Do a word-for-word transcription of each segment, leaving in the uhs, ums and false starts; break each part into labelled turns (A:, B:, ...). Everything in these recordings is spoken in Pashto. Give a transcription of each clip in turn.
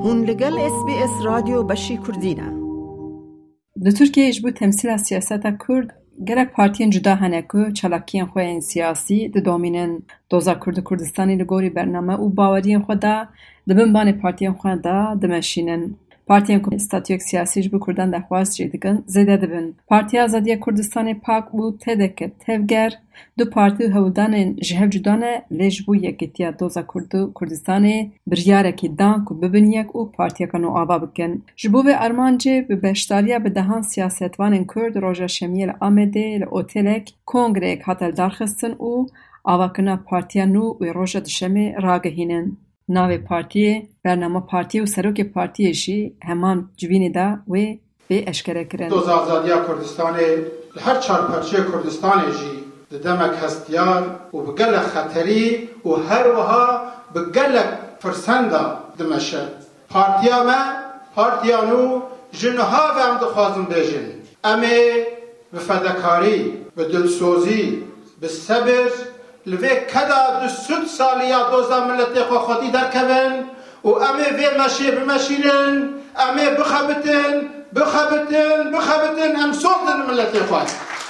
A: هون لگل اس بی اس رادیو بشی کردینه.
B: در ترکیه اجبو تمثیل سیاست کرد گرک پارتین جدا هنه که چلاکین خواه سیاسی ده دومینن دوزا کرد کردستانی لگوری برنامه و باورین خود ده دبن بان پارتین خواه ده دمشینن. پارتیان که استاتیوک سیاسی جبو کردن دخواست جیدگن زیده دبن. پارتی آزادی کردستان پاک بو تدک تفگر دو پارتی هودان جهب جدانه لیجبو یکیتیا دوزا کرد کردستان بریاره که دان که ببن یک او پارتیا کنو آبا بکن. جبو و ارمانجه به بشتاریا به دهان سیاستوان کرد روژا شمیل آمده لعوتلک کنگره کاتل درخستن او آوا کنا پارتیا نو و روژا دشمه راگهینن. ناو پارتی برنامه پارتی و سروک پارتی شی همان جوینی دا و به اشکره کرن.
C: دوز آزادی کردستان هر چهار پارچه کردستان جی دمک هستیار و بگل خطری و هر وها بگل فرسنده دمشه. پارتیا ما پارتیانو جنها و هم دخوازم بیجن. امی به فدکاری، به دلسوزی، به صبر لوی کدا دو سود سالیا دوزا ملت خو خودی درکبن و امی وی ماشی بماشینن امی بخبتن بخبتن بخبتن ام سولدن ملت خو.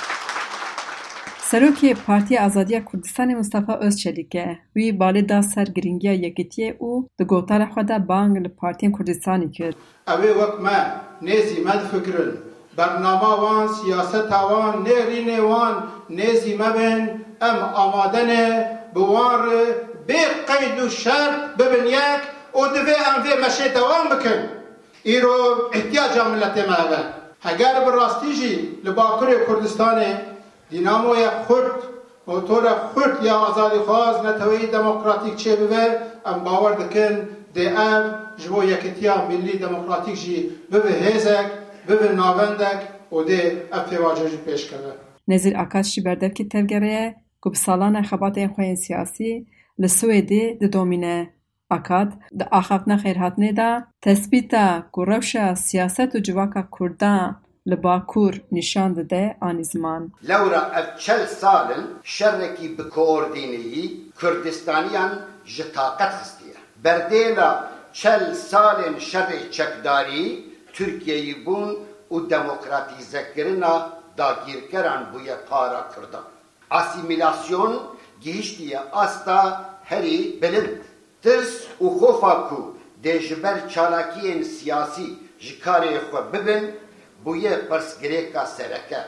B: سروکی پارتی آزادی کردستان مصطفی özçelik'e وی بالی دا سرگرینگی یکیتی او د گوتار خدا بانگ ل پارتی کردستانی کرد.
C: اوی وقت ما نیزی مد فکرن برنامه وان سیاست وان نرینه وان نیزی مبن ام آمادنه بوار بی قید و شرط ببن یک و دوی ام وی مشه دوام بکن ایرو احتیاج ملت ما هبه اگر براستی جی لباکر کردستان دیناموی خورد و طور خورد یا آزادی خواست نتوی دموکراتیک چه بوه ام باور دکن دی ام جبو یکتیا ملی دموکراتیک جی بوه هیزک بوه ناوندک و دی افواجه جی پیش کرده.
B: نظیر آکاش جی بردف که تفگره که بسالان خبات خواه سیاسی لسویدی ده دومینه آکاد ده آخفتنا خیرهاتنه ده تثبیتا که روش سیاست و جواکا کردان لباکور نشان ده آنی زمان.
D: لورا اف چل سالن شرکی بکوردینی کردستانیان جتاقت خستیه. بردیلا چل سالن شر چکداری ترکیهی بون و دموکراتیزه کرنا داگیرکران بوی پارا کردن. اسیمیلاسیون گیشتیه استا هری بلند. ترس و خوفا کو دجبر چالاکیین سیاسی جکاری خو ببن بوی پرسگریکا سرکه.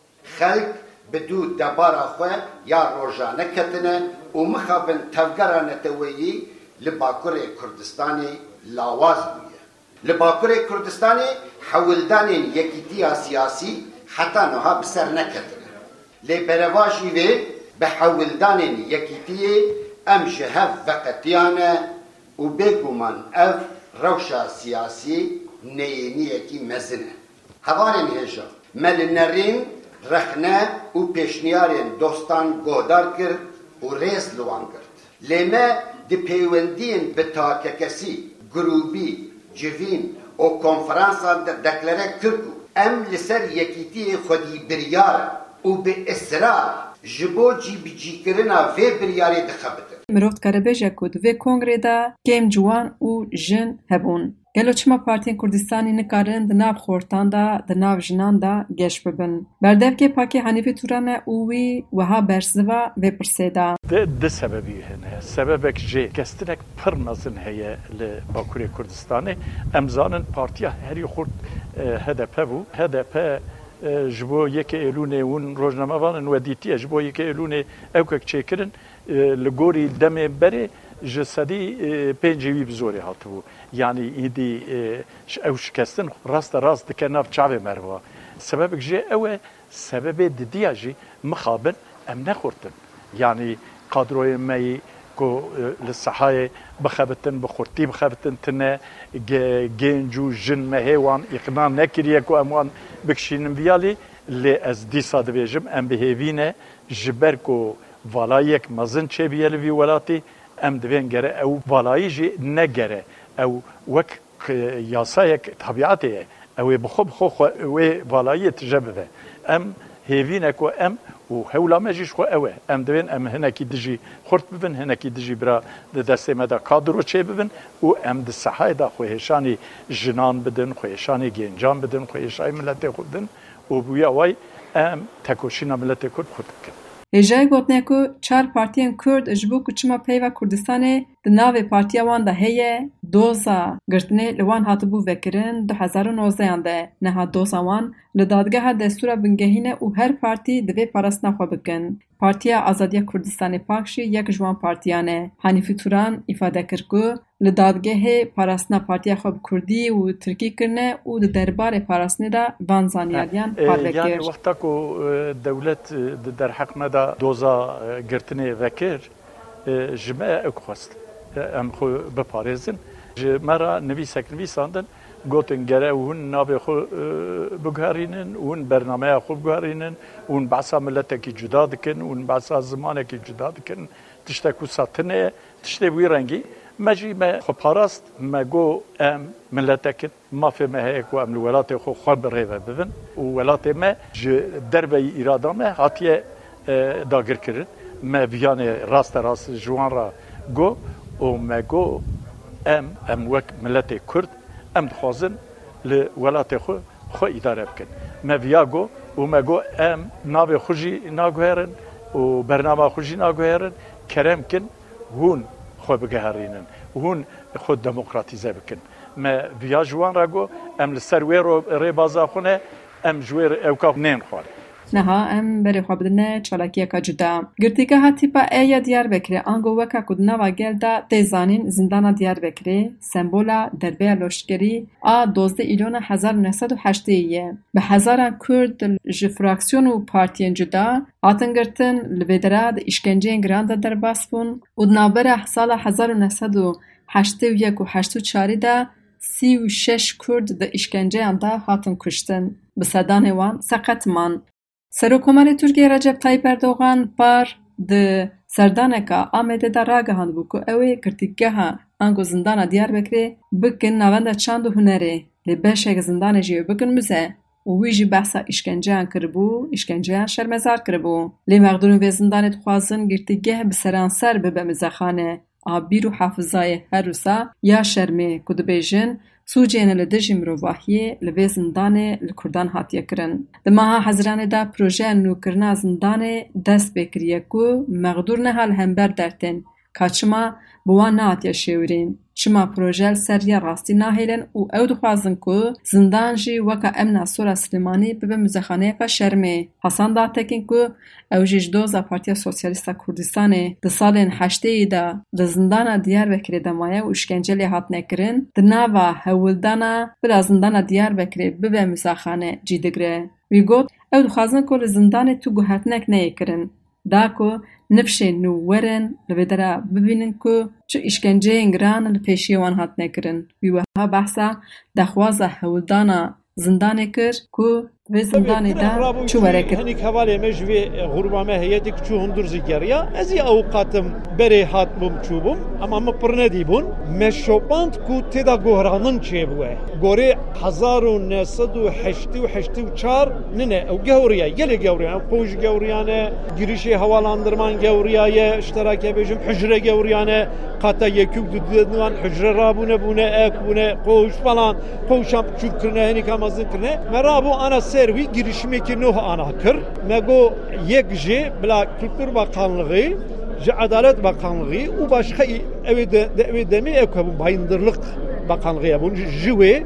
D: خلق بدو دبارا خو یا روزانه کتنه و مخابن تفگرانه تویی لباکور کردستانی لاواز بویه. لباکور کردستانی حولدان یکیتیا سیاسی حتی نها بسر نکتنه. لبرواشی وی به حولدان یکیتیه ام جهف وقتیانه و بگومان اف روشا سیاسی نیینیه کی مزنه. هوانن هجا مل نرین رخنه و پیشنیارین دوستان گودار کرد و ریز لوان کرد. لیمه دی پیوندین بتاکه کسی گروبی جوین و کنفرانسان دکلره کرد ام لسر یکیتی خودی بریار و به اصرار جبو جی بی جی کرنا وی بریاری دخبتر.
B: مروفت کاره بیجه کود وی کنگره دا گیم جوان و جن هبون. گلو چما پارتین کردستانی نکارن دناو خورتان دا دناو جنان دا گش ببن. بردف که پاکی حنیفی تورانه اووی وها برسوا و پرسیدا.
E: ده ده سببی هنه. سببک جه کستنک پر نزن هیه لباکوری کردستانی. امزانن پارتیا هری خورد هدپه بو. هدپه جبو یک ایلونه اون روزنامه وان ودیتی جبو یک ایلونه اوکک چیکرن لگوری دم بره جسدی پنجوی بزوری هاتو یعنی ایدی او شکستن راست راست دکناف چاوه مروا سبب جه او سبب دیدیا جی مخابن ام نخورتن یعنی قادروی می کو للصحای بخبتن بخورتی بخبتن تنه گنجو جن مهوان اقناع نکریه کو اموان بکشینم بیالی لی از دی ساده بیجم ام بهوینه جبر کو والایک مزن چه بیالی وی ولاتی ام دوین گره او والایی جی نگره او وک یاسایک طبیعته او بخوب خو و والایی تجربه ام هێڤینێک و ئەم و هەوڵامەژیش خۆ ئەوە ئەم دەوێن ئەم هەنێکی دژی خورد ببن هەنێکی دژی برا دەستێمەدا کادرۆ چێ ببن و ئەم di sehayda xwehêşanê jinan bidin xwehêşanê gêncan bidin xwehêşayê milletê xwe bidin û bûya way em tekoşîna milletê Kurd xwe dikin.
B: Hêjayê gotiye ku çar partiyên Kurd ji bo kuçima peyva Kurdistanê di navê partiya wan de heye doza girtinê li wan hatibû vekirin du hezar û nozdeyan de neha doza wan li dadgeha destûra bingehîne û her partî di vê parastina xwe bikin. Partiya Azadiya Kurdistanê Pak jî yek ji wan partiyan e. Hanîfî Turan îfade kir ku li dadgehê parastina partiya xwe bi Kurdî û Tirkî kirine û di derbarê parastinê de van zanyariyan parve kir.
E: Yani wexta ku dewlet di derheqme da doza girtinê vekir ji me ew xwest em xwe biparêzin ji me ra nivîsek nivîsandin gotin gere hûn navê xwe biguherînin hûn bernameya xwe biguherînin hûn behsa milletekî cuda dikin hûn behsa zimanekî cuda dikin tiştek wisa tune tiştê wî rengî me jî me xwe parast me got em milletekin mafê me heye ku em li welatê xwe xwe bi rêve bibin û welatê me ji derveyî îrada me hatiye dagirkirin me viyanê rast rast ji wan ra got û me got em em wek milletê Kurd em dixwazin li welatê xwe xwe îdare bikin. Me viya got û me got em navê xwe jî naguherin û bernama xwe jî naguherin kerem kin hûn xwe bigeherînin hûn xwe demokratîze bikin. Me viya ji wan ra got em li ser wê rêbaza xwe ne em ji wê ewka nên xwarin.
B: Neha em berê xwe bidine çalakiyeka cuda. Girtîgeha tîpa E ya Diyarbekirê ango weka ku di nava gel de tê zanîn zindana Diyarbekirê sembola derbeya leşkerî a dozdeh îlona hezar û neh sed û heştê ye. Bi hezaran Kurd ji fraksiyon û partiyên cuda hatin girtin li vê dera di îşkenceyên giran de derbas bûn û di navbera sala hezar û neh sed û heştê û yek û heştê û çarî de sî û şeş Kurd di îşkenceyan de hatin kuştin. Bi sedanê wan seqet man. Serokkomarê Tirkiye Recep Tayyip Erdogan par di serdaneka Amedê de ragihandibû ku ew ê girtîgeha ango zindana Diyarbekirê bikin navenda çand û hunerê lê beşek zindanê jî ew bikin müze û wî jî behsa îşkenceyan kiribû îşkenceyan şermezar kiribû. Lê mexdûrên vê zindanê dixwazin girtîgeh bi seranser bibe müzexane a bîr û hafizayê her wisa ya şermê ku dibêjin sûciyên li dijî mirovahiyê li vê zindanê li Kurdan hatiye kirin. Di meha Hezranê de projeya nûkirina zindanê dest pê kiriye ku mexdûr neha li hember dertên ka çima bi wan nehatiye şêwirîn. Çima proje li ser ya rastî nahêlin û ew dixwazin ku zindan jî weka Emna Sora Silêmanî bibe müzexaneyeka şermê. Hasan Dağtekin ku ew jî ji doza Partiya Sosyalîst a Kurdistanê di salên heşteyî de li zindana Diyarbekirê de maye û îşkencelê hatine kirin, di nava hewildana bila zindana Diyarbekirê bibe müzexane cî digire. Wî got ew dixwazin ku li zindanê tu guhertinek neyê kirin. Da ku nifşên nû werin li vê dera bibînin ku çi îşkenceyên giran li pêşiyê wan hatine kirin. Wî wiha behsa daxwaza hewildana zindanê kir ku vê zindanê de çû were kir.
F: Hinek hevalê me ji vê xurba me heyetê çû hundir zîgeriya ez ê awqatim berê hatibûm çûbûm ama me pir nedîbûn me şopand ku têda gohranin çêbûye gorê hezar û neh sed û heştê û heştê û çar nine ew gewriye gelê gewriye qoj gewriyane girîşê hevalandırman gewriye işterake bêjim hicre gewriyane qata yekû du wan hicre rabûne bûne ek bûne qoj falan qojşan çûk kirine hinek amazin kirine me rabû ana servî girişimekî nû ana kir me got yek jê bila Kültür Bakanlığı ji Adalet Bakanlığı û başka ew de ew demê ew hebûn Bayındırlık Bakanlığı hebûn ji wê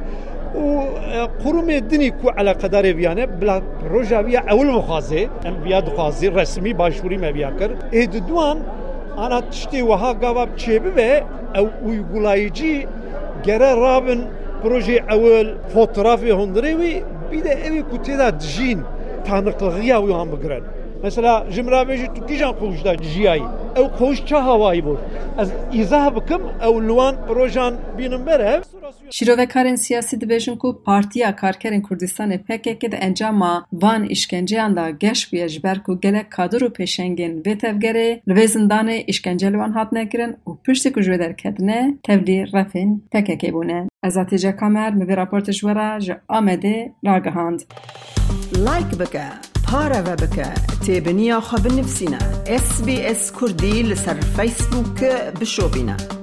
F: û qurumê dinî ku eleqedarê viyane bila proja viya ewil bixwaze em viya dixwazî resmî başvurî me viya kir ê di duan ana tiştê wiha gava çêbibe ew uygulayıcı gere rabin proje ewil fotoğrafê hundirê wî bir de evê ku têda dijîn tanıklığa wan bigirin. Mesela ji min re bêjî tu kîjan qewş da jiyayî ew qewş çi hawayî bû ez îzah bikim ew li wan projan bînin berev.
B: Şîrovekarên siyasî dibêjin ku Partiya Karkerên Kurdistanê P K K di encama van îşkenceyan da geş bûye ji ber ku gelek kadr û pêşengên vê tevgerê li vê zindanê îşkence li wan hatine kirin û piştî ku ji wê derketine tevlî refên P K K bûne. Ez Hatice Kamer me vê raportê ji we re ji Amedê ragihand.
A: Like bike, هارا بك تابنيا خب نفسنا اس بي اس كردي لسر فيسبوك بشوفنا.